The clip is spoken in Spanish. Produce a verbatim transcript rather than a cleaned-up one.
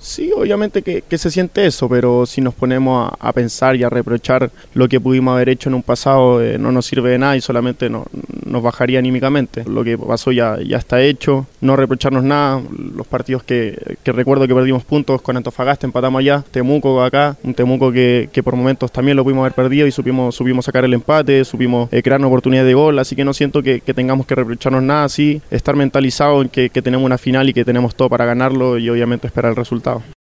Sí, obviamente que, que se siente eso, pero si nos ponemos a, a pensar y a reprochar lo que pudimos haber hecho en un pasado, eh, no nos sirve de nada y solamente no, nos bajaría anímicamente. Lo que pasó ya, ya está hecho, no reprocharnos nada. Los partidos que, que recuerdo que perdimos puntos con Antofagasta, empatamos allá, Temuco acá, un Temuco que, que por momentos también lo pudimos haber perdido y supimos, supimos sacar el empate, supimos eh, crear una oportunidad de gol, así que no siento que, que tengamos que reprocharnos nada, sí, estar mentalizados en que, que tenemos una final y que tenemos todo para ganarlo y obviamente esperar el resultado.